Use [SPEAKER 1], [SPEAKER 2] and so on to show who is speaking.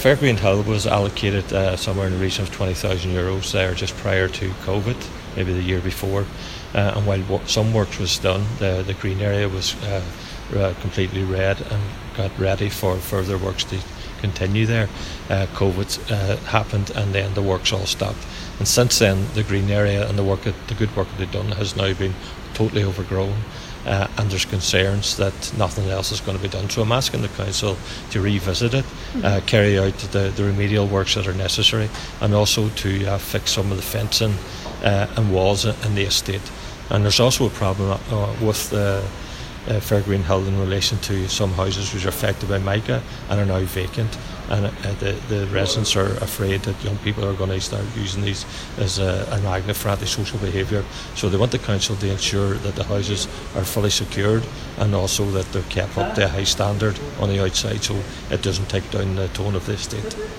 [SPEAKER 1] Fairgreen Hill was allocated somewhere in the region of €20,000 there just prior to COVID, maybe the year before. And while some work was done, the green area was completely red and got ready for further works to continue there. COVID happened, and then the works all stopped. And since then, the green area and the good work that they've done has now been totally overgrown. And there's concerns that nothing else is going to be done. So I'm asking the council to revisit it, carry out the remedial works that are necessary, and also to fix some of the fencing and walls in the estate. And there's also a problem with Fairgreen Hill in relation to some houses which are affected by mica and are now vacant. And the residents are afraid that young people are going to start using these as a magnet for antisocial behaviour. So they want the council to ensure that the houses are fully secured, and also that they're kept up to a high standard on the outside, so it doesn't take down the tone of the estate.